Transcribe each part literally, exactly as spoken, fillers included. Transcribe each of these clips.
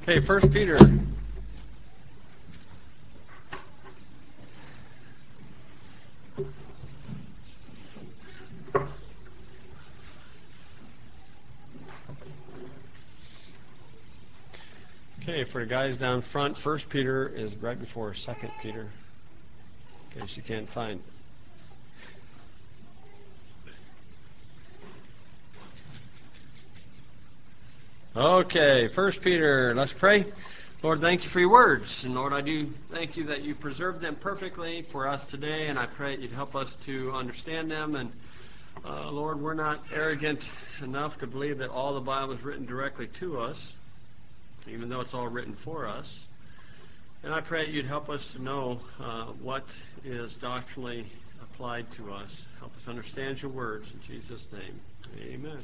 Okay, First Peter. Okay, for the guys down front, First Peter is right before Second Peter, in case you can't find. Okay, First Peter, let's pray. Lord, thank you for your words. And Lord, I do thank you that you preserved them perfectly for us today, and I pray that you'd help us to understand them. And uh, Lord, we're not arrogant enough to believe that all the Bible is written directly to us, even though it's all written for us. And I pray that you'd help us to know uh, what is doctrinally applied to us. Help us understand your words. In Jesus' name, amen.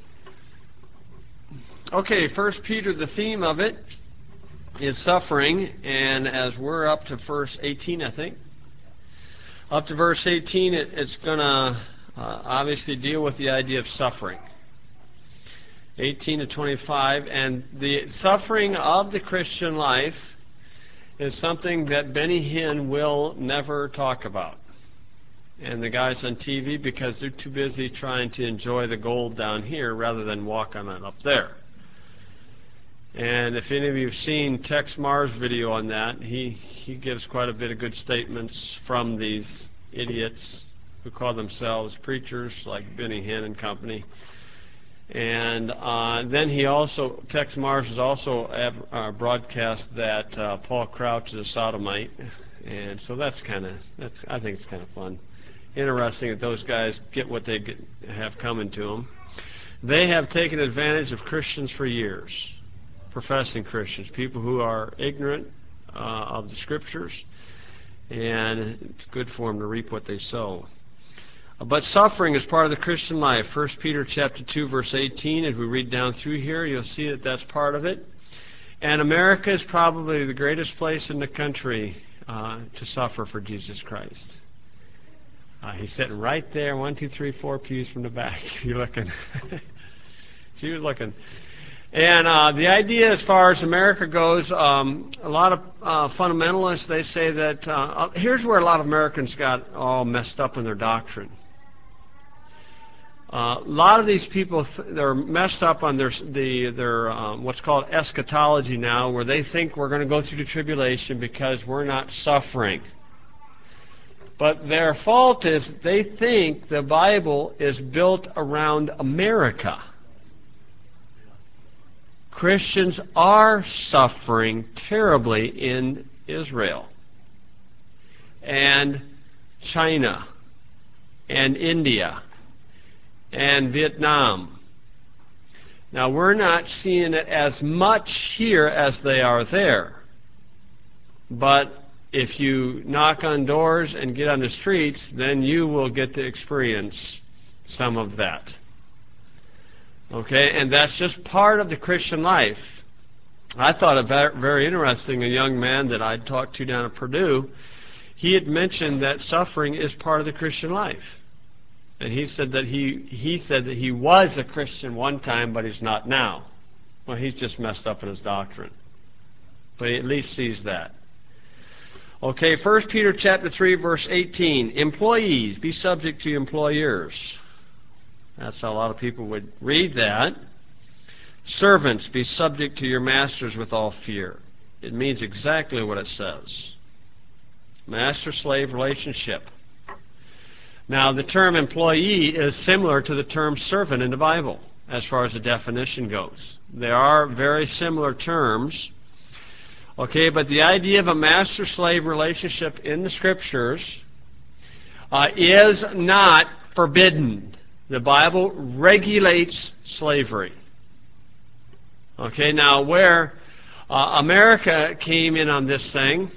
Okay, First Peter, the theme of it is suffering, and as we're up to verse eighteen, I think, up to verse eighteen, it, it's going to uh, obviously deal with the idea of suffering. eighteen to twenty-five, and the suffering of the Christian life is something that Benny Hinn will never talk about. And the guys on T V, because they're too busy trying to enjoy the gold down here rather than walk on it up there. And if any of you have seen Tex Marr's video on that, he, he gives quite a bit of good statements from these idiots who call themselves preachers, like Benny Hinn and company. And uh, then he also, Tex Marrs has also uh, broadcast that uh, Paul Crouch is a sodomite. And so that's kind of, that's I think it's kind of fun. Interesting that those guys get what they get, have coming to them. They have taken advantage of Christians for years. Professing Christians, people who are ignorant uh, of the Scriptures, and it's good for them to reap what they sow. Uh, but suffering is part of the Christian life. First Peter chapter two, verse eighteen, as we read down through here, you'll see that that's part of it. And America is probably the greatest place in the country uh, to suffer for Jesus Christ. Uh, he's sitting right there, one, two, three, four pews from the back, if you're looking. She was looking. And uh, the idea as far as America goes, um, a lot of uh, fundamentalists, they say that, uh, here's where a lot of Americans got all messed up in their doctrine. Uh, a lot of these people, th they're messed up on their, the, their um, what's called eschatology now, where they think we're going to go through the tribulation because we're not suffering. But their fault is they think the Bible is built around America. Christians are suffering terribly in Israel and China and India and Vietnam. Now, we're not seeing it as much here as they are there. But if you knock on doors and get on the streets, then you will get to experience some of that. Okay, and that's just part of the Christian life. I thought it very, very interesting, a young man that I talked to down at Purdue, he had mentioned that suffering is part of the Christian life. And he said that he, he said that he was a Christian one time, but he's not now. Well, he's just messed up in his doctrine. But he at least sees that. Okay, First Peter chapter three, verse eighteen. Employees, be subject to employers. That's how a lot of people would read that. Servants, be subject to your masters with all fear. It means exactly what it says. Master-slave relationship. Now, the term employee is similar to the term servant in the Bible, as far as the definition goes. They are very similar terms. Okay, but the idea of a master-slave relationship in the Scriptures uh, is not forbidden. The Bible regulates slavery. Okay, now where uh, America came in on this thing,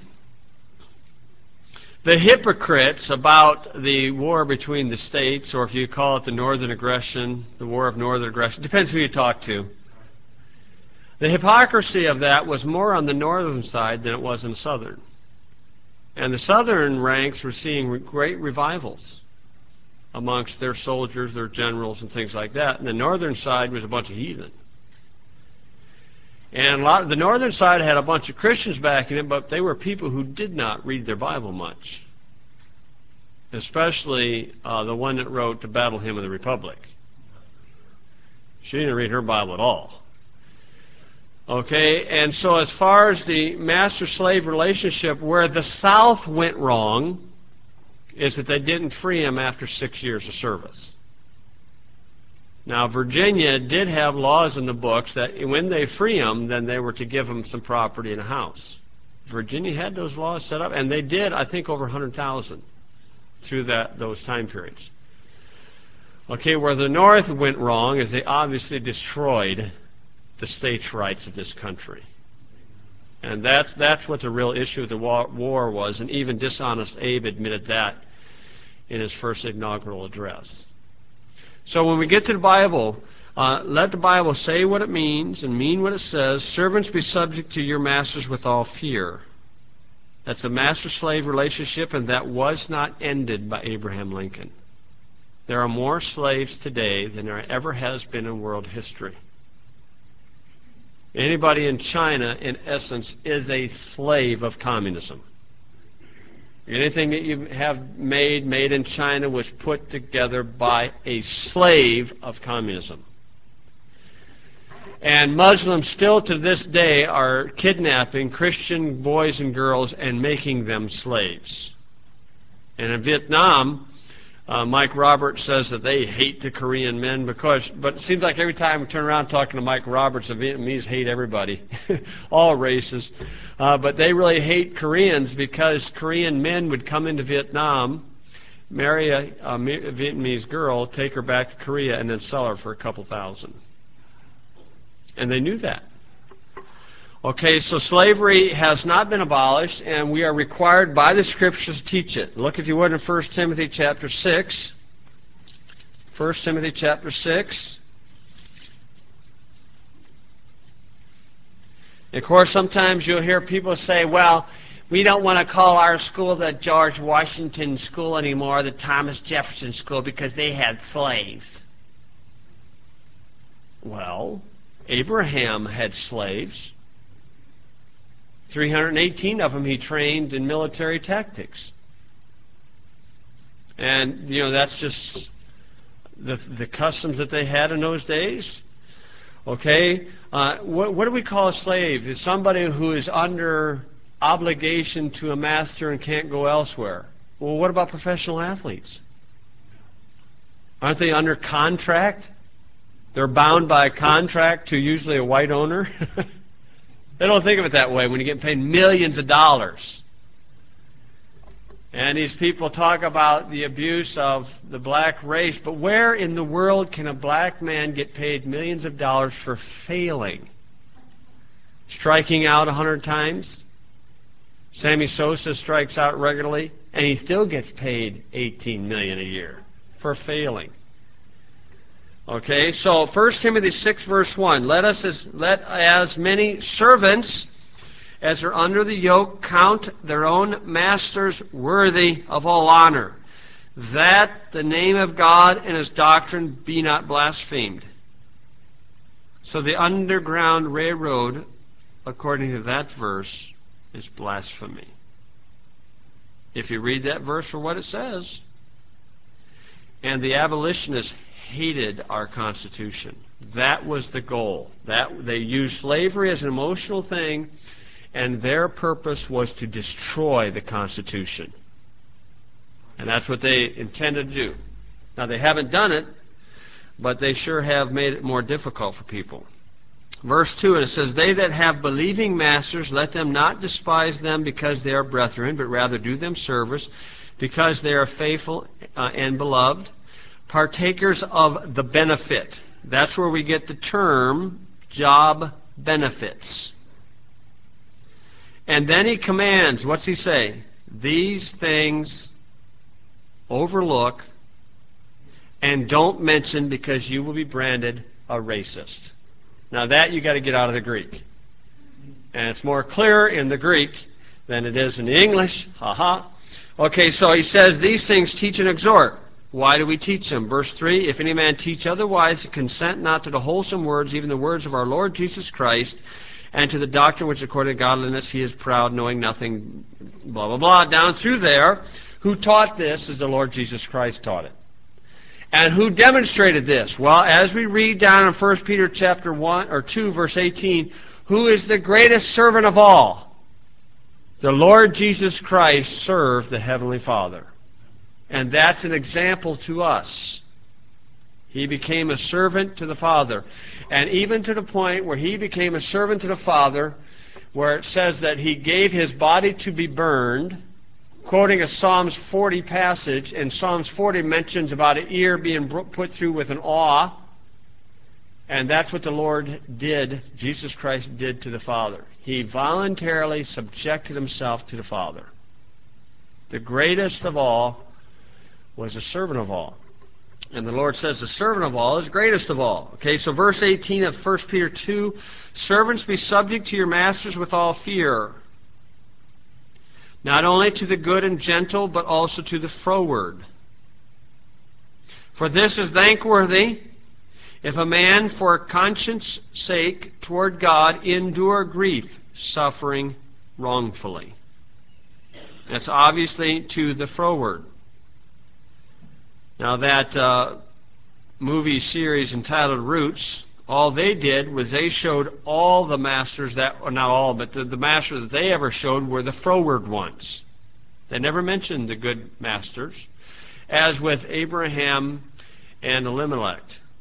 the hypocrites about the war between the states, or if you call it the northern aggression, the war of northern aggression, depends who you talk to. The hypocrisy of that was more on the northern side than it was in the southern. And the southern ranks were seeing great revivals amongst their soldiers, their generals, and things like that. And the northern side was a bunch of heathen. And a lot of the northern side had a bunch of Christians backing it, but they were people who did not read their Bible much. Especially uh, the one that wrote The Battle Hymn of the Republic. She didn't read her Bible at all. Okay, and so as far as the master-slave relationship, where the South went wrong is that they didn't free him after six years of service. Now, Virginia did have laws in the books that when they free them, then they were to give them some property in a house. Virginia had those laws set up, and they did, I think, over one hundred thousand through that those time periods. Okay, where the North went wrong is they obviously destroyed the states' rights of this country. And that's, that's what the real issue of the war, war was, and even Dishonest Abe admitted that in his first inaugural address. So when we get to the Bible, uh, let the Bible say what it means and mean what it says. Servants, be subject to your masters with all fear. That's a master-slave relationship, and that was not ended by Abraham Lincoln. There are more slaves today than there ever has been in world history. Anybody in China, in essence, is a slave of communism. Anything that you have made, made in China, was put together by a slave of communism. And Muslims still to this day are kidnapping Christian boys and girls and making them slaves. And in Vietnam, uh, Mike Roberts says that they hate the Korean men because, but it seems like every time we turn around talking to Mike Roberts, the Vietnamese hate everybody, all races. Uh, but they really hate Koreans because Korean men would come into Vietnam, marry a, a Vietnamese girl, take her back to Korea, and then sell her for a couple thousand. And they knew that. Okay, so slavery has not been abolished, and we are required by the Scriptures to teach it. Look, if you would, in First Timothy chapter six. First Timothy chapter six. Of course, sometimes you'll hear people say, well, we don't want to call our school the George Washington School anymore, the Thomas Jefferson School, because they had slaves. Well, Abraham had slaves. three hundred eighteen of them he trained in military tactics. And, you know, that's just the, the customs that they had in those days. Okay, uh, what, what do we call a slave? It's somebody who is under obligation to a master and can't go elsewhere. Well, what about professional athletes? Aren't they under contract? They're bound by a contract to usually a white owner. They don't think of it that way when you get paid millions of dollars. And these people talk about the abuse of the black race, but where in the world can a black man get paid millions of dollars for failing? Striking out a hundred times? Sammy Sosa strikes out regularly, and he still gets paid eighteen million dollars a year for failing. Okay, so First Timothy six verse one, let us as, let as many servants as are under the yoke count their own masters worthy of all honor, that the name of God and His doctrine be not blasphemed. So the Underground Railroad, according to that verse, is blasphemy. If you read that verse for what it says. And the abolitionists hated our Constitution. That was the goal. That they used slavery as an emotional thing, and their purpose was to destroy the Constitution. And that's what they intended to do. Now, they haven't done it, but they sure have made it more difficult for people. Verse two, and it says, they that have believing masters, let them not despise them because they are brethren, but rather do them service, because they are faithful uh, and beloved, partakers of the benefit. That's where we get the term job benefits. And then he commands, what's he say? These things overlook and don't mention, because you will be branded a racist. Now that you got to get out of the Greek. And it's more clear in the Greek than it is in the English. Ha ha. Okay, so he says, these things teach and exhort. Why do we teach them? Verse three, if any man teach otherwise, consent not to the wholesome words, even the words of our Lord Jesus Christ, And to the doctrine which according to godliness he is proud, knowing nothing, blah, blah, blah, down through there. Who taught this is the Lord Jesus Christ taught it. And who demonstrated this? Well, as we read down in First Peter chapter one or two, verse eighteen, who is the greatest servant of all? The Lord Jesus Christ served the Heavenly Father. And that's an example to us. He became a servant to the Father. And even to the point where he became a servant to the Father, where it says that he gave his body to be burned, quoting a Psalms forty passage, and Psalms forty mentions about an ear being put through with an awe, and that's what the Lord did, Jesus Christ did to the Father. He voluntarily subjected himself to the Father. The greatest of all was a servant of all. And the Lord says the servant of all is greatest of all. Okay, so verse eighteen of First Peter two, servants, be subject to your masters with all fear, not only to the good and gentle, but also to the froward. For this is thankworthy, if a man for conscience sake toward God endure grief, suffering wrongfully. That's obviously to the froward. Now that uh, movie series entitled Roots, all they did was they showed all the masters that, or not all, but the, the masters that they ever showed were the froward ones. They never mentioned the good masters, as with Abraham and Elimelech.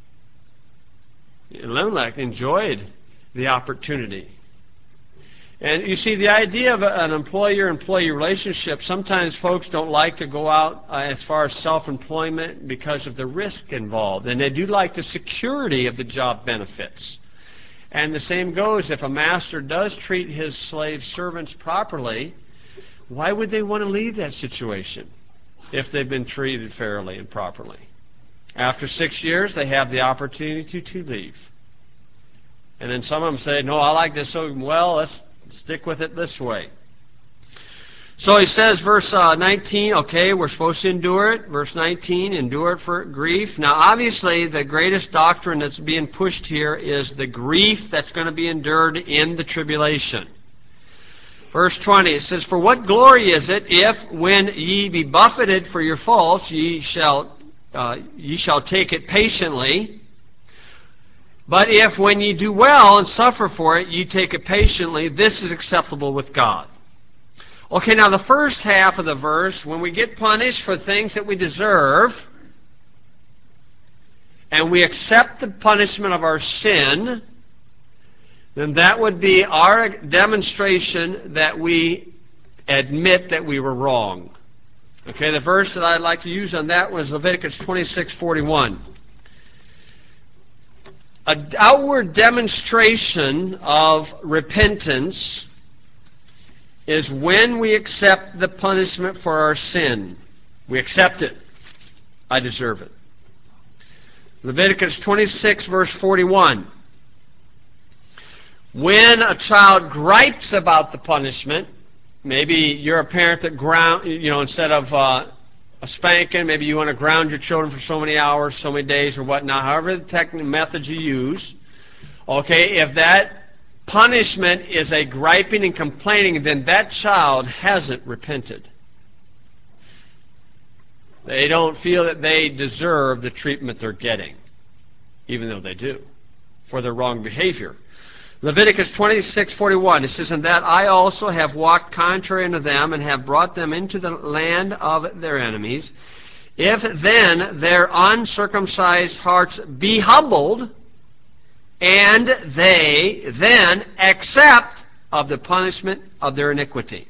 Elimelech enjoyed the opportunity. And you see, the idea of an employer-employee relationship, sometimes folks don't like to go out uh, as far as self-employment because of the risk involved. And they do like the security of the job benefits. And the same goes, if a master does treat his slave servants properly, why would they want to leave that situation if they've been treated fairly and properly? After six years, they have the opportunity to leave. And then some of them say, no, I like this so well, let's stick with it this way. So he says, verse uh, nineteen, okay, we're supposed to endure it. Verse nineteen, endure it for grief. Now, obviously, the greatest doctrine that's being pushed here is the grief that's going to be endured in the tribulation. Verse twenty, it says, for what glory is it if, when ye be buffeted for your faults, ye shall, uh, ye shall take it patiently? But if when ye do well and suffer for it, ye take it patiently, this is acceptable with God. Okay, now the first half of the verse, when we get punished for things that we deserve, and we accept the punishment of our sin, then that would be our demonstration that we admit that we were wrong. Okay, the verse that I'd like to use on that was Leviticus twenty-six forty-one. An outward demonstration of repentance is when we accept the punishment for our sin. We accept it. I deserve it. Leviticus twenty-six verse forty-one. When a child gripes about the punishment, maybe you're a parent that ground, you know, instead of uh, a spanking, maybe you want to ground your children for so many hours, so many days, or whatnot, however the technical methods you use. Okay, if that punishment is a griping and complaining, then that child hasn't repented. They don't feel that they deserve the treatment they're getting, even though they do, for their wrong behavior. Leviticus twenty-six forty-one, it says, and that I also have walked contrary unto them, and have brought them into the land of their enemies. If then their uncircumcised hearts be humbled, and they then accept of the punishment of their iniquity.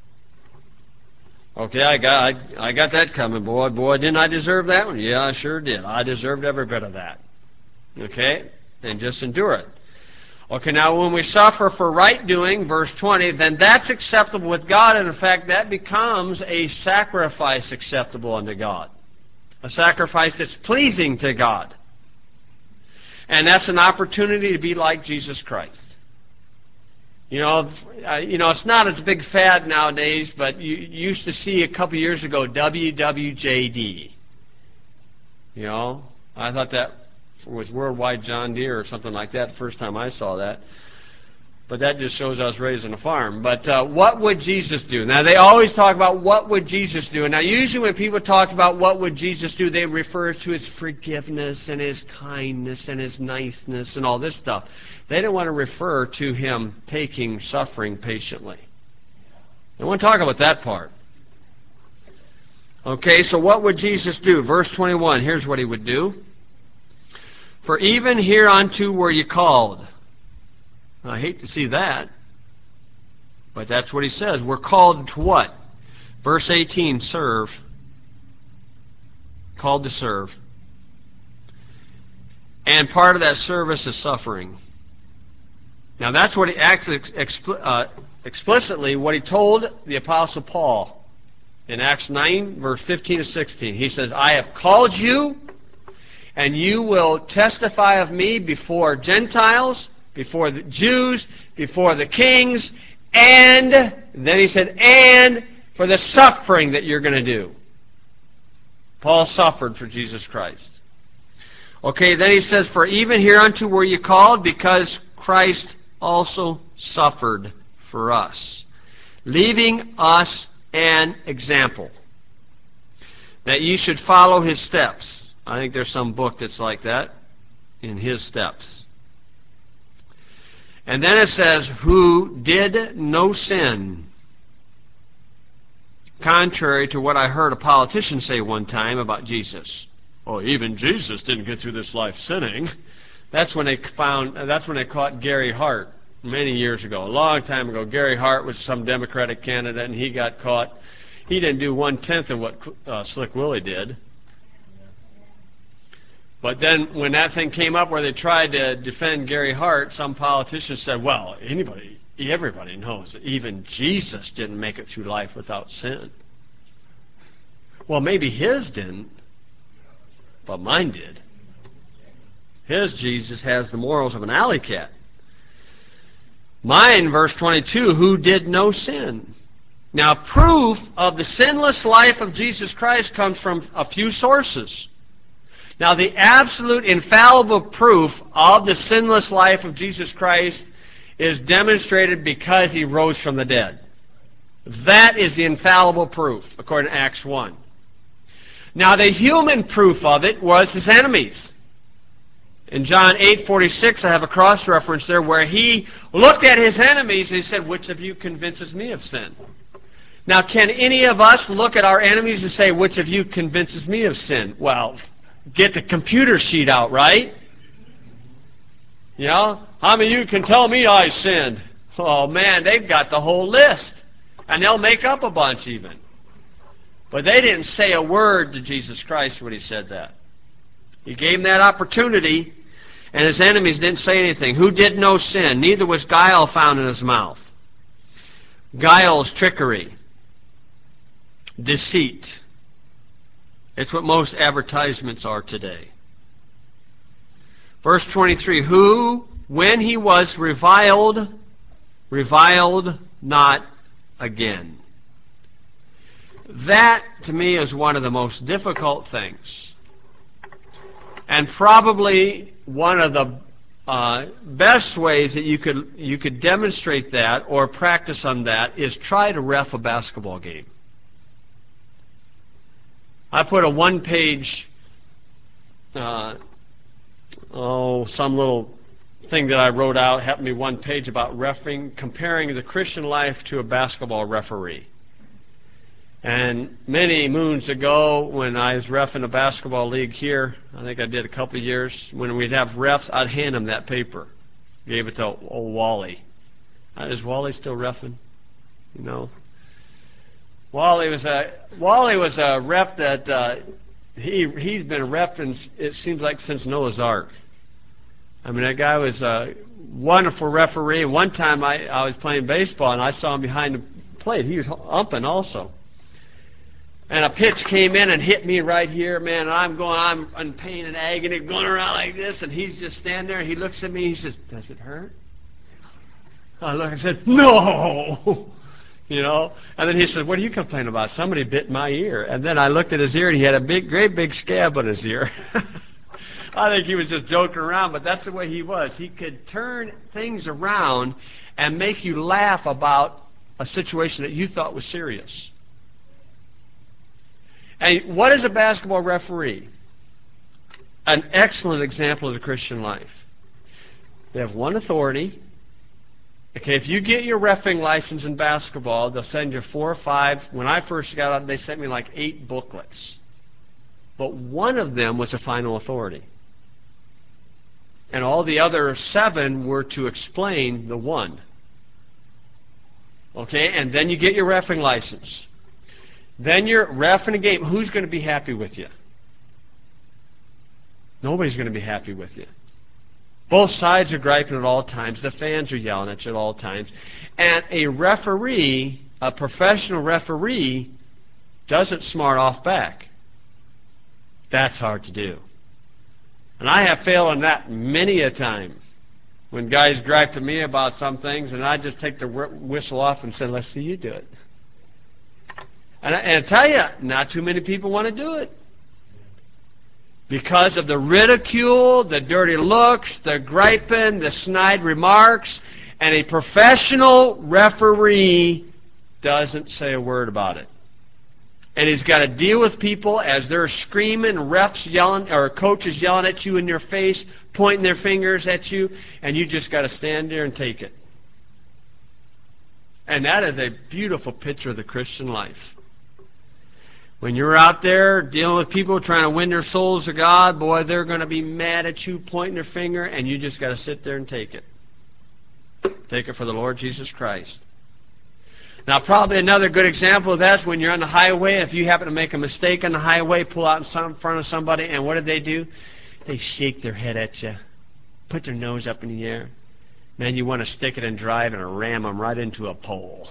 Okay, I got, I, I got that coming, boy. Boy, didn't I deserve that one? Yeah, I sure did. I deserved every bit of that. Okay? And just endure it. Okay, now when we suffer for right doing, verse twenty, then that's acceptable with God, and in fact that becomes a sacrifice acceptable unto God. A sacrifice that's pleasing to God. And that's an opportunity to be like Jesus Christ. You know, uh, you know, it's not as big fad nowadays, but you, you used to see a couple years ago W W J D. You know, I thought that was Worldwide John Deere or something like that the first time I saw that. but that just shows I was raised on a farm. But uh, what would Jesus do? Now, they always talk about what would Jesus do. Now, usually when people talk about what would Jesus do, they refer to his forgiveness and his kindness and his niceness and all this stuff. They don't want to refer to him taking suffering patiently. They want to talk about that part. Okay, so what would Jesus do? Verse twenty-one, here's what he would do. For even hereunto were ye called. I hate to see that, but that's what he says. We're called to what? Verse eighteen, serve. Called to serve. And part of that service is suffering. Now that's what he actually expl uh, explicitly what he told the Apostle Paul in Acts nine, verse fifteen to sixteen. He says, I have called you, and you will testify of me before Gentiles, before the Jews, before the kings, and then he said, and for the suffering that you're going to do. Paul suffered for Jesus Christ. Okay, then he says, for even hereunto were you called, because Christ also suffered for us, leaving us an example, that ye should follow his steps. I think there's some book that's like that, in his steps. And then it says, who did no sin, contrary to what I heard a politician say one time about Jesus. Oh, even Jesus didn't get through this life sinning. That's when they found, that's when they caught Gary Hart many years ago, a long time ago. Gary Hart was some Democratic candidate, and he got caught. He didn't do one-tenth of what uh, Slick Willie did. But then when that thing came up where they tried to defend Gary Hart, some politicians said, well, anybody, everybody knows that even Jesus didn't make it through life without sin. Well, maybe his didn't, but mine did. His Jesus has the morals of an alley cat. Mine, verse twenty-two, who did no sin. Now, proof of the sinless life of Jesus Christ comes from a few sources. Now, the absolute infallible proof of the sinless life of Jesus Christ is demonstrated because he rose from the dead. That is the infallible proof, according to Acts one. Now, the human proof of it was his enemies. In John eight forty-six, I have a cross-reference there where he looked at his enemies and he said, which of you convinces me of sin? Now, can any of us look at our enemies and say, which of you convinces me of sin? Well, get the computer sheet out, right? You know, how many of you can tell me I sinned? Oh, man, they've got the whole list. And they'll make up a bunch even. But they didn't say a word to Jesus Christ when he said that. He gave him that opportunity, and his enemies didn't say anything. Who did no sin? Neither was guile found in his mouth. Guile is trickery, deceit. It's what most advertisements are today. Verse twenty-three, who, when he was reviled, reviled not again. That, to me, is one of the most difficult things. And probably one of the uh, best ways that you could, you could demonstrate that or practice on that is try to ref a basketball game. I put a one-page, uh, oh, some little thing that I wrote out, happened to be one page about refereeing, comparing the Christian life to a basketball referee. And many moons ago, when I was reffing a basketball league here, I think I did a couple of years, when we'd have refs, I'd hand them that paper. Gave it to old Wally. Uh, is Wally still reffing? You know? Wally was a Wally was a ref that uh, he he's been reffing, it seems like, since Noah's Ark. I mean, that guy was a wonderful referee. One time I, I was playing baseball and I saw him behind the plate. He was umping also. And a pitch came in and hit me right here, man, and I'm going, I'm in pain and agony, going around like this, and he's just standing there, and he looks at me, he says, does it hurt? I looked and said, no! You know? And then he said, what are you complaining about? Somebody bit my ear. And then I looked at his ear, and he had a big, great big scab on his ear. I think he was just joking around, but that's the way he was. He could turn things around and make you laugh about a situation that you thought was serious. And what is a basketball referee? An excellent example of the Christian life. They have one authority. Okay, if you get your reffing license in basketball, they'll send you four or five. When I first got out, they sent me like eight booklets. But one of them was a final authority. And all the other seven were to explain the one. Okay, and then you get your reffing license. Then you're reffing a game. Who's going to be happy with you? Nobody's going to be happy with you. Both sides are griping at all times. The fans are yelling at you at all times. And a referee, a professional referee, doesn't smart off back. That's hard to do. And I have failed on that many a time. When guys gripe to me about some things, and I just take the whistle off and say, let's see you do it. And I, and I tell you, not too many people want to do it. Because of the ridicule, the dirty looks, the griping, the snide remarks, and a professional referee doesn't say a word about it. And he's got to deal with people as they're screaming, refs yelling, or coaches yelling at you in your face, pointing their fingers at you, and you just got to stand there and take it. And that is a beautiful picture of the Christian life. When you're out there dealing with people trying to win their souls to God, boy, they're going to be mad at you, pointing their finger, and you just got to sit there and take it. Take it for the Lord Jesus Christ. Now, probably another good example of that is when you're on the highway. If you happen to make a mistake on the highway, pull out in some, front of somebody, and what do they do? They shake their head at you, put their nose up in the air. Man, you want to stick it and drive and ram them right into a pole.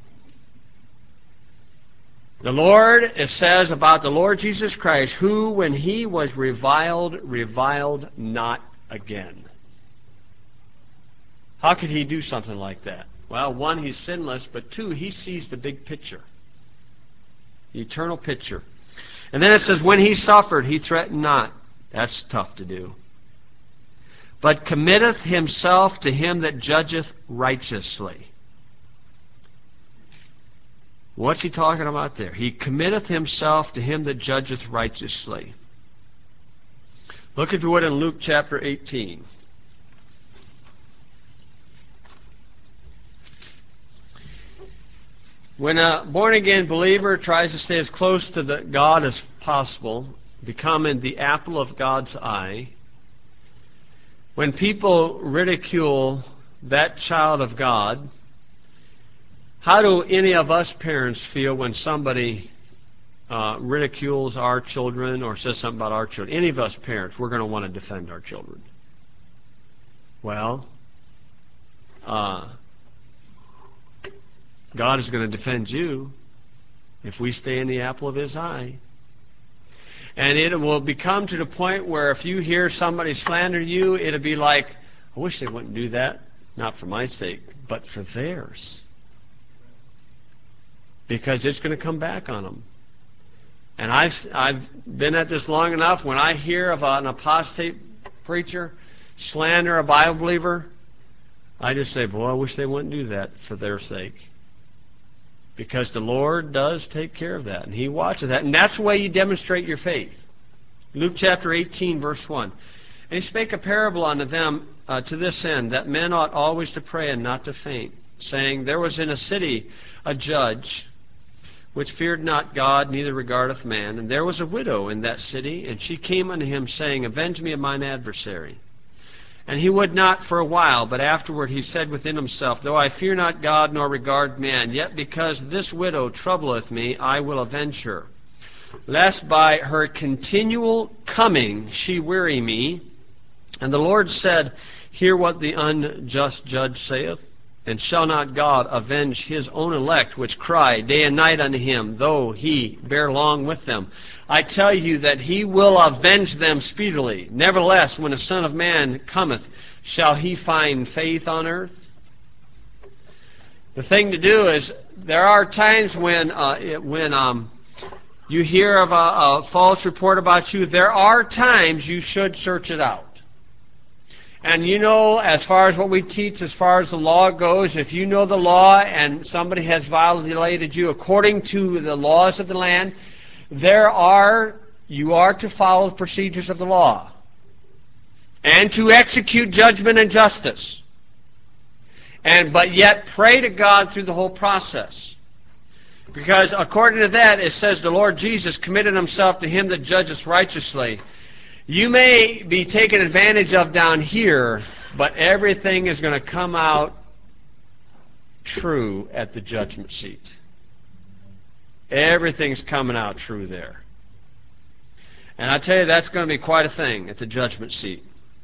The Lord, it says about the Lord Jesus Christ, who, when he was reviled, reviled not again. How could he do something like that? Well, one, he's sinless, but two, he sees the big picture, the eternal picture. And then it says, when he suffered, he threatened not. That's tough to do. But committeth himself to him that judgeth righteously. What's he talking about there? He committeth himself to him that judgeth righteously. Look, if you would, in Luke chapter eighteen. When a born-again believer tries to stay as close to the God as possible, becoming the apple of God's eye, when people ridicule that child of God, how do any of us parents feel when somebody uh, ridicules our children or says something about our children? Any of us parents, we're going to want to defend our children. Well, uh, God is going to defend you if we stay in the apple of his eye. And it will become to the point where if you hear somebody slander you, it'll be like, I wish they wouldn't do that, not for my sake, but for theirs. Because it's going to come back on them. And I've, I've been at this long enough. When I hear of an apostate preacher slander a Bible believer, I just say, boy, I wish they wouldn't do that for their sake. Because the Lord does take care of that, and he watches that. And that's the way you demonstrate your faith. Luke chapter eighteen, verse one. And he spake a parable unto them uh, to this end, that men ought always to pray and not to faint, saying, there was in a city a judge, which feared not God, neither regardeth man. And there was a widow in that city, and she came unto him, saying, avenge me of mine adversary. And he would not for a while, but afterward he said within himself, though I fear not God nor regard man, yet because this widow troubleth me, I will avenge her, lest by her continual coming she weary me. And the Lord said, hear what the unjust judge saith. And shall not God avenge his own elect, which cry day and night unto him, though he bear long with them? I tell you that he will avenge them speedily. Nevertheless, when the Son of Man cometh, shall he find faith on earth? The thing to do is, there are times when, uh, it, when um, you hear of a, a false report about you, there are times you should search it out. And you know, as far as what we teach, as far as the law goes, if you know the law and somebody has violated you according to the laws of the land, there are, you are to follow the procedures of the law and to execute judgment and justice. And but yet pray to God through the whole process. Because according to that, it says the Lord Jesus committed himself to him that judgeth righteously. You may be taken advantage of down here, but everything is going to come out true at the judgment seat. Everything's coming out true there. And I tell you, that's going to be quite a thing at the judgment seat.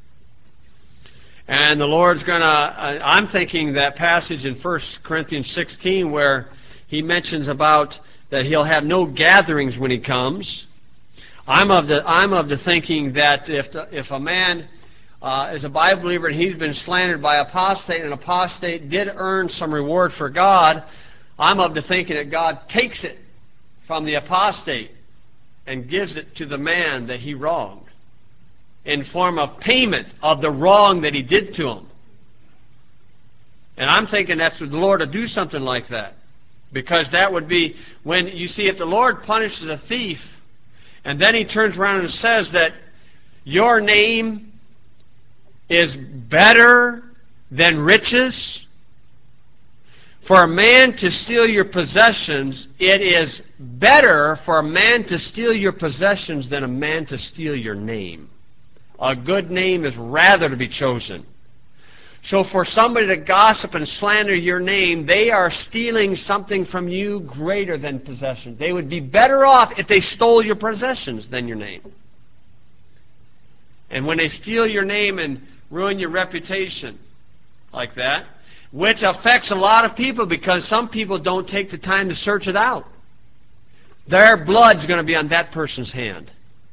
And the Lord's going to, I'm thinking that passage in First Corinthians sixteen where he mentions about that he'll have no gatherings when he comes. I'm of the I'm of the thinking that if the, if a man uh, is a Bible believer and he's been slandered by apostate, and apostate did earn some reward for God, I'm of the thinking that God takes it from the apostate and gives it to the man that he wronged in form of payment of the wrong that he did to him. And I'm thinking that's the Lord to do something like that, because that would be when you see if the Lord punishes a thief. And then he turns around and says that your name is better than riches. For a man to steal your possessions, it is better for a man to steal your possessions than a man to steal your name. A good name is rather to be chosen. So for somebody to gossip and slander your name, they are stealing something from you greater than possessions. They would be better off if they stole your possessions than your name. And when they steal your name and ruin your reputation like that, which affects a lot of people because some people don't take the time to search it out, their blood's going to be on that person's hand.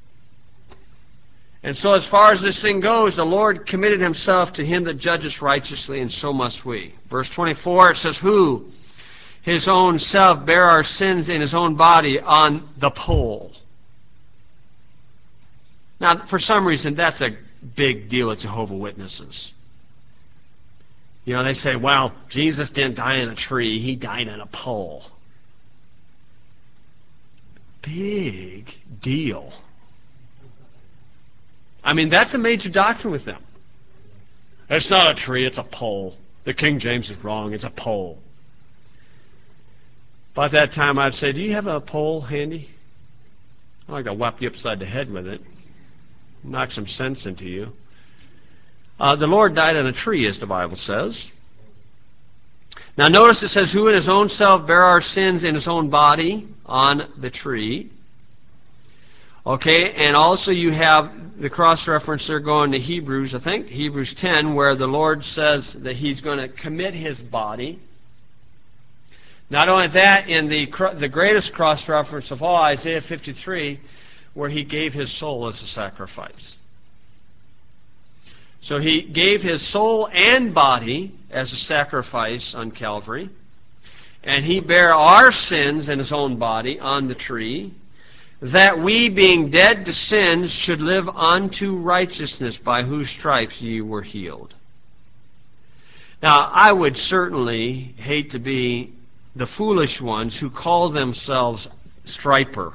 And so as far as this thing goes, the Lord committed himself to him that judges righteously, and so must we. Verse twenty-four, it says, who his own self bare our sins in his own body on the pole. Now, for some reason, that's a big deal with Jehovah's Witnesses. You know, they say, well, Jesus didn't die on a tree, he died on a pole. Big deal. I mean, that's a major doctrine with them. It's not a tree, it's a pole. The King James is wrong, it's a pole. By that time, I'd say, do you have a pole handy? I'd like to whap you upside the head with it. Knock some sense into you. Uh, the Lord died on a tree, as the Bible says. Now notice it says, who in his own self bare our sins in his own body on the tree. Okay, and also you have the cross-reference there going to Hebrews, I think, Hebrews ten, where the Lord says that he's going to commit his body. Not only that, in the, the greatest cross-reference of all, Isaiah fifty-three, where he gave his soul as a sacrifice. So he gave his soul and body as a sacrifice on Calvary, and he bare our sins in his own body on the tree, that we, being dead to sins, should live unto righteousness, by whose stripes ye were healed. Now, I would certainly hate to be the foolish ones who call themselves Striper.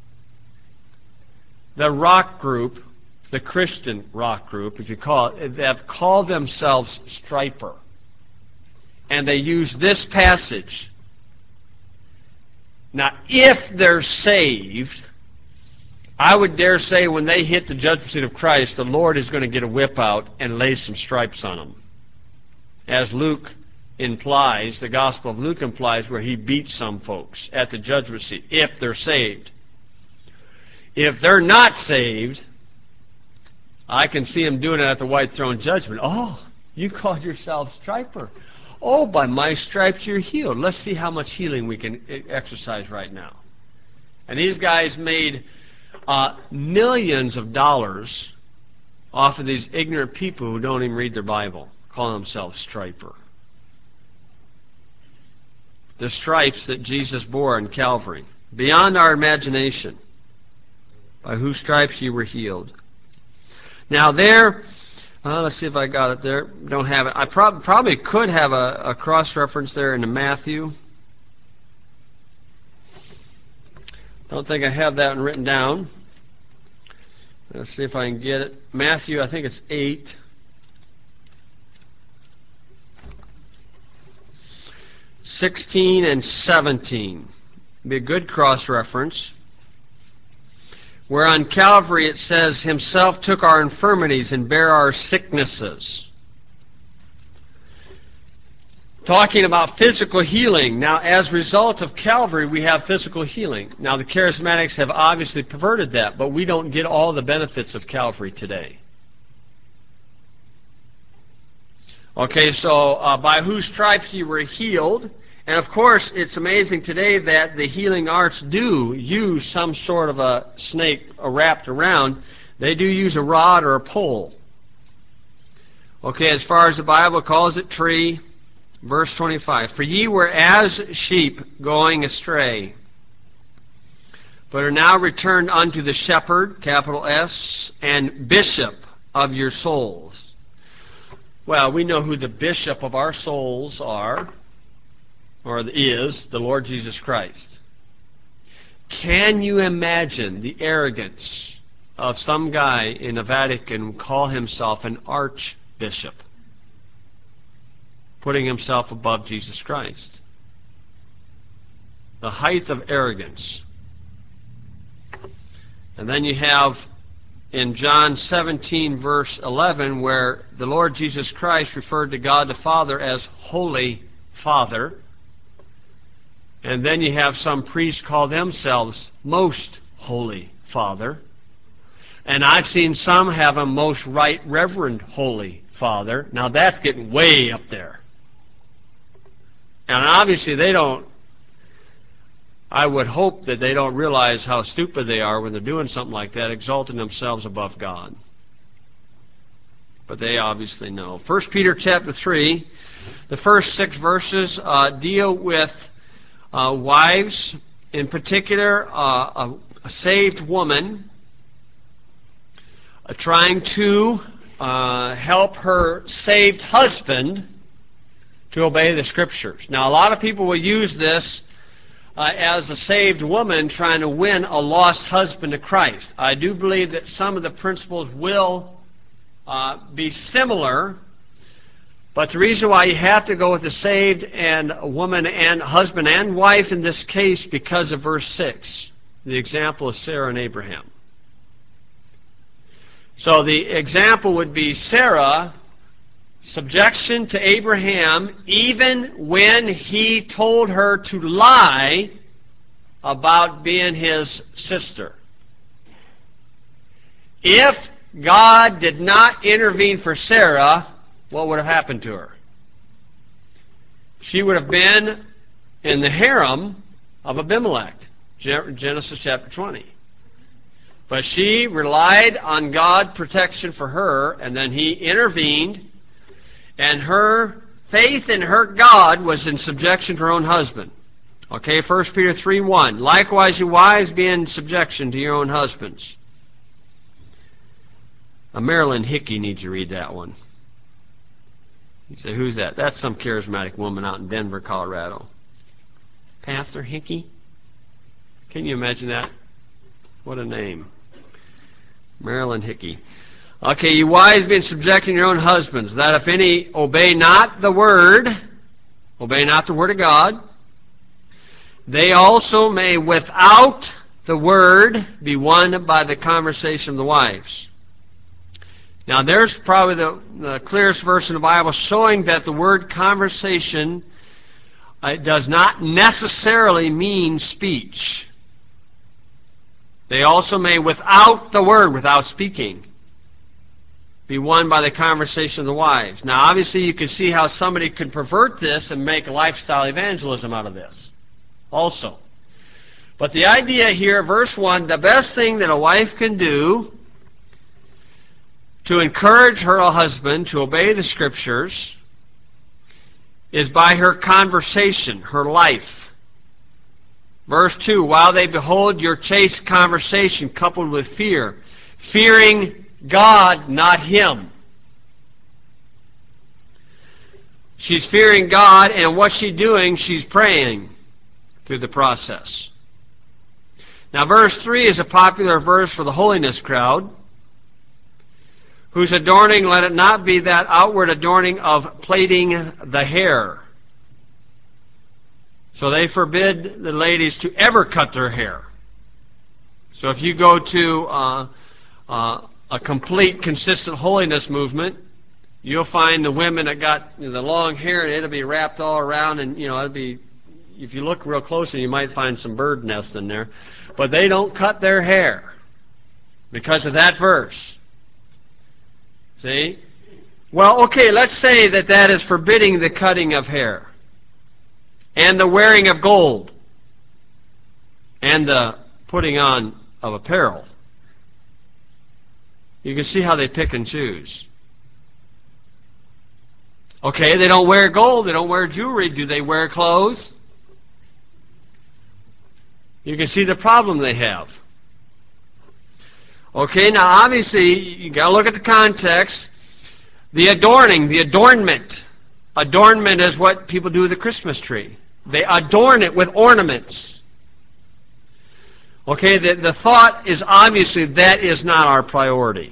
The rock group, the Christian rock group, if you call it, they have called themselves Striper. And they use this passage. Now, if they're saved, I would dare say when they hit the judgment seat of Christ, the Lord is going to get a whip out and lay some stripes on them. As Luke implies, the Gospel of Luke implies, where he beats some folks at the judgment seat, if they're saved. If they're not saved, I can see him doing it at the white throne judgment. Oh, you called yourself Striper. Oh, by my stripes you're healed. Let's see how much healing we can exercise right now. And these guys made uh, millions of dollars off of these ignorant people who don't even read their Bible, calling themselves Striper. The stripes that Jesus bore on Calvary beyond our imagination. By whose stripes you were healed. Now there, uh, let's see if I got it there. Don't have it. I prob probably could have a, a cross-reference there in the Matthew. Don't think I have that one written down. Let's see if I can get it. Matthew, I think it's eight. sixteen and seventeen. Be a good cross-reference. Where on Calvary it says, Himself took our infirmities and bare our sicknesses. Talking about physical healing. Now, as a result of Calvary, we have physical healing. Now, the charismatics have obviously perverted that, but we don't get all the benefits of Calvary today. Okay, so uh, by whose stripes you were healed. And of course, it's amazing today that the healing arts do use some sort of a snake wrapped around. They do use a rod or a pole. Okay, as far as the Bible calls it, tree. Verse twenty-five, For ye were as sheep going astray, but are now returned unto the shepherd, capital S, and bishop of your souls. Well, we know who the bishop of our souls are, or is, the Lord Jesus Christ. Can you imagine the arrogance of some guy in the Vatican call himself an archbishop, putting himself above Jesus Christ? The height of arrogance. And then you have in John seventeen, verse eleven, where the Lord Jesus Christ referred to God the Father as Holy Father. And then you have some priests call themselves Most Holy Father. And I've seen some have a Most Right Reverend Holy Father. Now that's getting way up there. And obviously they don't, I would hope that they don't realize how stupid they are when they're doing something like that, exalting themselves above God. But they obviously know. First Peter chapter three, the first six verses uh, deal with uh, wives, in particular uh, a, a saved woman uh, trying to uh, help her saved husband to obey the Scriptures. Now, a lot of people will use this uh, as a saved woman trying to win a lost husband to Christ. I do believe that some of the principles will uh, be similar, but the reason why you have to go with the saved and a woman and husband and wife in this case, because of verse six, the example of Sarah and Abraham. So the example would be Sarah, subjection to Abraham, even when he told her to lie about being his sister. If God did not intervene for Sarah, what would have happened to her? She would have been in the harem of Abimelech, Genesis chapter twenty. But she relied on God's protection for her, and then He intervened, and her faith in her God was in subjection to her own husband. Okay, First Peter three one. Likewise, you wives, be in subjection to your own husbands. Now, Marilyn Hickey needs to read that one. You say, who's that? That's some charismatic woman out in Denver, Colorado. Pastor Hickey? Can you imagine that? What a name. Marilyn Hickey. Okay, you wives be in subjection to your own husbands, that if any obey not the word, obey not the word of God, they also may without the word be won by the conversation of the wives. Now there's probably the, the clearest verse in the Bible showing that the word conversation uh, does not necessarily mean speech. They also may without the word, without speaking, be won by the conversation of the wives. Now obviously you can see how somebody could pervert this and make lifestyle evangelism out of this also. But the idea here, verse one, the best thing that a wife can do to encourage her husband to obey the Scriptures is by her conversation, her life. Verse two, while they behold your chaste conversation coupled with fear, fearing God, not him. She's fearing God, and what's she doing? She's praying through the process. Now, verse three is a popular verse for the holiness crowd, whose adorning, let it not be that outward adorning of plaiting the hair. So they forbid the ladies to ever cut their hair. So if you go to uh, uh, a complete, consistent holiness movement, you'll find the women that got you know, the long hair, and it'll be wrapped all around, and you know it'll be. If you look real closely, you might find some bird nests in there, but they don't cut their hair because of that verse. See? Well, okay, let's say that that is forbidding the cutting of hair and the wearing of gold and the putting on of apparel. You can see how they pick and choose. Okay, they don't wear gold, they don't wear jewelry. Do they wear clothes? You can see the problem they have. Okay, now obviously, you got to look at the context. The adorning, the adornment. Adornment is what people do with the Christmas tree. They adorn it with ornaments. Okay, the, the thought is obviously that is not our priority.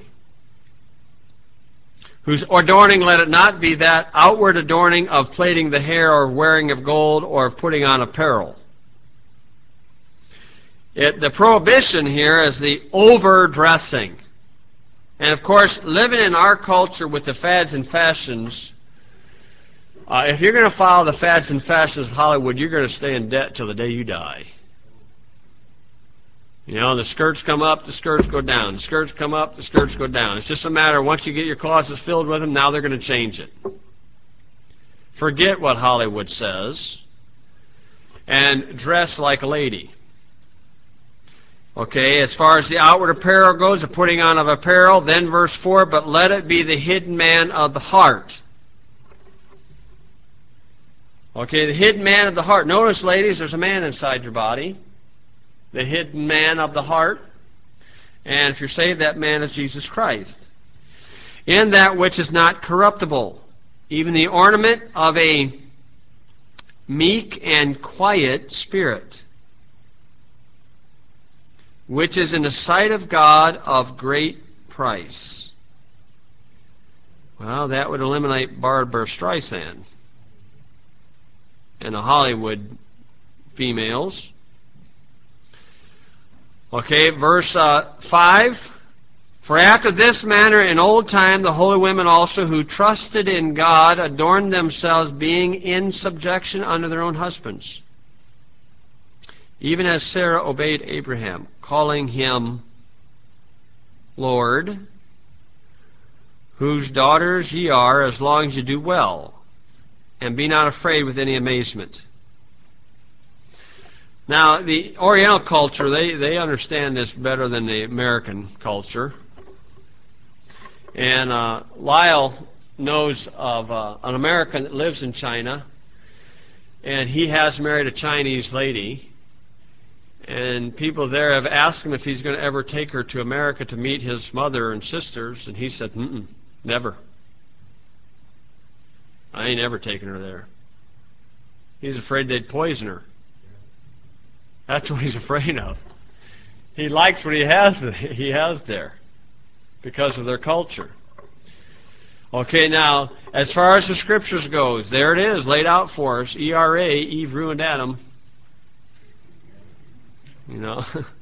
Whose adorning, let it not be that outward adorning of plaiting the hair or wearing of gold or of putting on apparel. It, the prohibition here is the overdressing. And of course, living in our culture with the fads and fashions, uh, if you're going to follow the fads and fashions of Hollywood, you're going to stay in debt till the day you die. You know, the skirts come up, the skirts go down. The skirts come up, the skirts go down. It's just a matter of once you get your closets filled with them, now they're going to change it. Forget what Hollywood says and dress like a lady. Okay, as far as the outward apparel goes, the putting on of apparel, then verse four, but let it be the hidden man of the heart. Okay, the hidden man of the heart. Notice, ladies, there's a man inside your body. The hidden man of the heart. And if you're saved, that man is Jesus Christ. In that which is not corruptible, even the ornament of a meek and quiet spirit, which is in the sight of God of great price. Well, that would eliminate Barbra Streisand and the Hollywood females. Okay, verse uh, five. For after this manner in old time the holy women also who trusted in God adorned themselves, being in subjection unto their own husbands, even as Sarah obeyed Abraham, calling him Lord, whose daughters ye are, as long as ye do well, and be not afraid with any amazement. Now, the Oriental culture, they, they understand this better than the American culture. And uh, Lyle knows of uh, an American that lives in China, and he has married a Chinese lady. And people there have asked him if he's going to ever take her to America to meet his mother and sisters, and he said, mm-mm, never. I ain't ever taking her there. He's afraid they'd poison her. That's what he's afraid of. He likes what he has, he has there because of their culture. Okay, now, as far as the Scriptures goes, there it is, laid out for us. E R A, Eve ruined Adam. You know.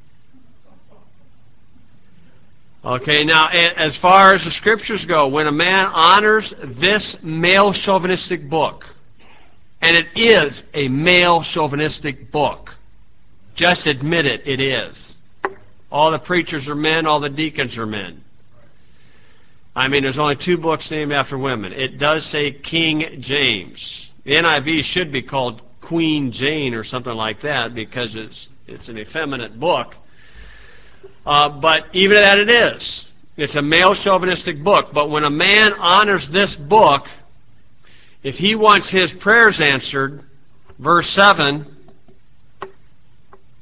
Okay, now, as far as the Scriptures go, when a man honors this male chauvinistic book, and it is a male chauvinistic book, just admit it, it is. All the preachers are men, all the deacons are men. I mean, there's only two books named after women. It does say King James. The N I V should be called Queen Jane or something like that because it's it's an effeminate book. Uh, but even that it is. It's a male chauvinistic book. But when a man honors this book, if he wants his prayers answered, verse seven,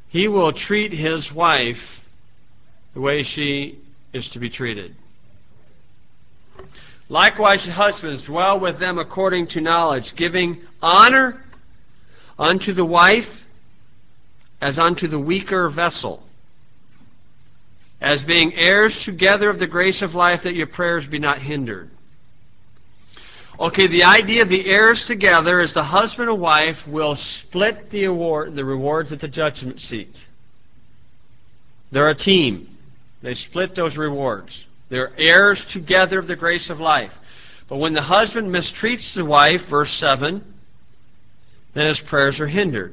he will treat his wife the way she is to be treated. Likewise, husbands, dwell with them according to knowledge, giving honor unto the wife as unto the weaker vessel, as being heirs together of the grace of life, that your prayers be not hindered. Okay, the idea of the heirs together is the husband and wife will split the award, the rewards at the judgment seat. They're a team. They split those rewards. They're heirs together of the grace of life. But when the husband mistreats the wife, verse seven, then his prayers are hindered.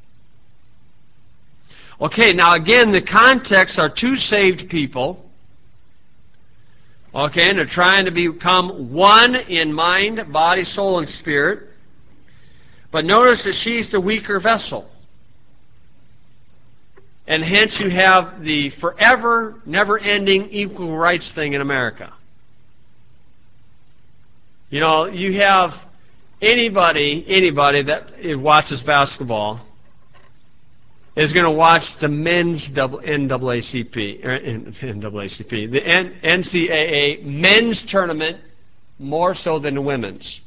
Okay, now again, the context are two saved people. Okay, and they're trying to become one in mind, body, soul, and spirit. But notice that she's the weaker vessel. And hence you have the forever, never-ending equal rights thing in America. You know, you have anybody, anybody that watches basketball is going to watch the men's N double A C P, or N double A C P, the N C double A men's tournament more so than the women's.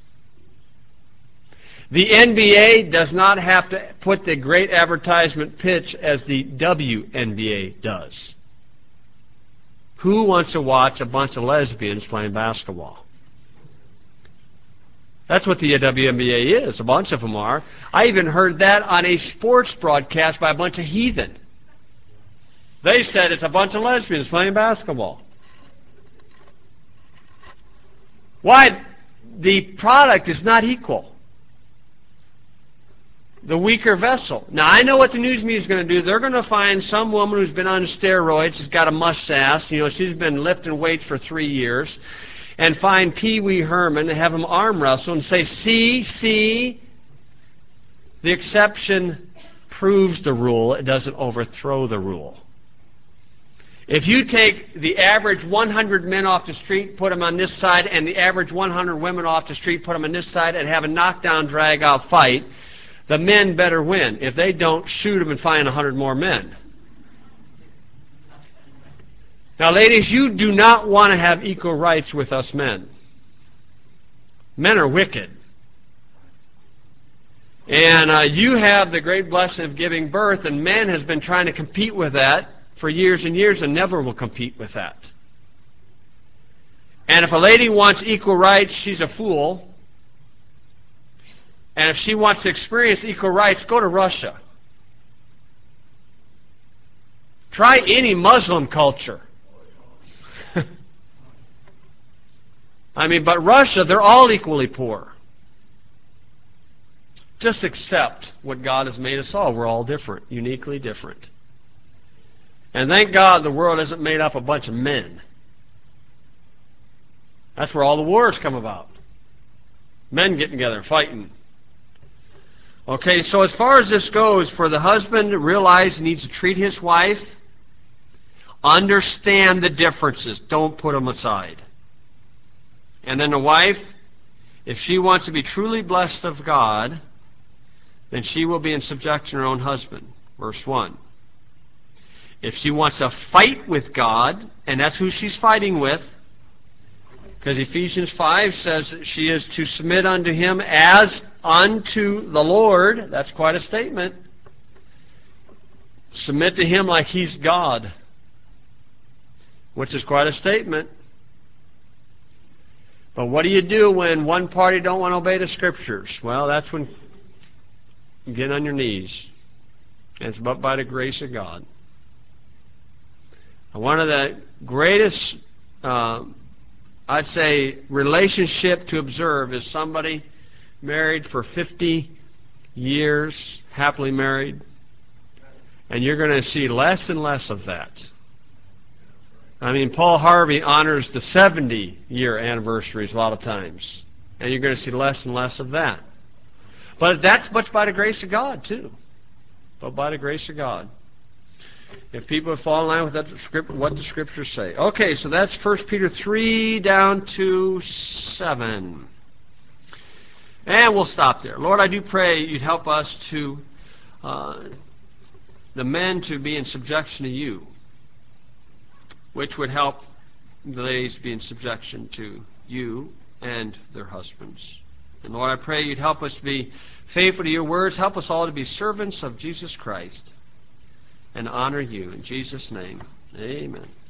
The N B A does not have to put the great advertisement pitch as the W N B A does. Who wants to watch a bunch of lesbians playing basketball? That's what the W N B A is. A bunch of them are. I even heard that on a sports broadcast by a bunch of heathen. They said it's a bunch of lesbians playing basketball. Why? The product is not equal. The weaker vessel. Now, I know what the news media is going to do. They're going to find some woman who's been on steroids, has got a mustache, you know, she's been lifting weights for three years, and find Pee Wee Herman and have him arm wrestle and say, see, see, the exception proves the rule. It doesn't overthrow the rule. If you take the average one hundred men off the street, put them on this side, and the average one hundred women off the street, put them on this side, and have a knockdown, drag-out fight, the men better win. If they don't, shoot them and find a hundred more men. Now, ladies, you do not want to have equal rights with us men. Men are wicked. And uh, you have the great blessing of giving birth, and man has been trying to compete with that for years and years and never will compete with that. And if a lady wants equal rights, she's a fool. And if she wants to experience equal rights, go to Russia. Try any Muslim culture. I mean, but Russia, they're all equally poor. Just accept what God has made us all. We're all different, uniquely different. And thank God the world isn't made up of a bunch of men. That's where all the wars come about. Men getting together and fighting. Okay, so as far as this goes, for the husband to realize he needs to treat his wife, understand the differences. Don't put them aside. And then the wife, if she wants to be truly blessed of God, then she will be in subjection to her own husband. Verse one. If she wants to fight with God, and that's who she's fighting with, because Ephesians five says that she is to submit unto him as unto the Lord. That's quite a statement. Submit to him like he's God, which is quite a statement. But what do you do when one party don't want to obey the Scriptures? Well, that's when you get on your knees. And it's but by the grace of God. And one of the greatest, uh, I'd say, relationship to observe is somebody married for fifty years, happily married, and you're going to see less and less of that. I mean, Paul Harvey honors the seventy-year anniversaries a lot of times, and you're going to see less and less of that. But that's much by the grace of God, too. But by the grace of God. If people fall in line with that script, what the Scriptures say. Okay, so that's First Peter three down to seven. And we'll stop there. Lord, I do pray you'd help us to uh, the men to be in subjection to you, which would help the ladies be in subjection to you and their husbands. And Lord, I pray you'd help us to be faithful to your words. Help us all to be servants of Jesus Christ and honor you. In Jesus' name, amen.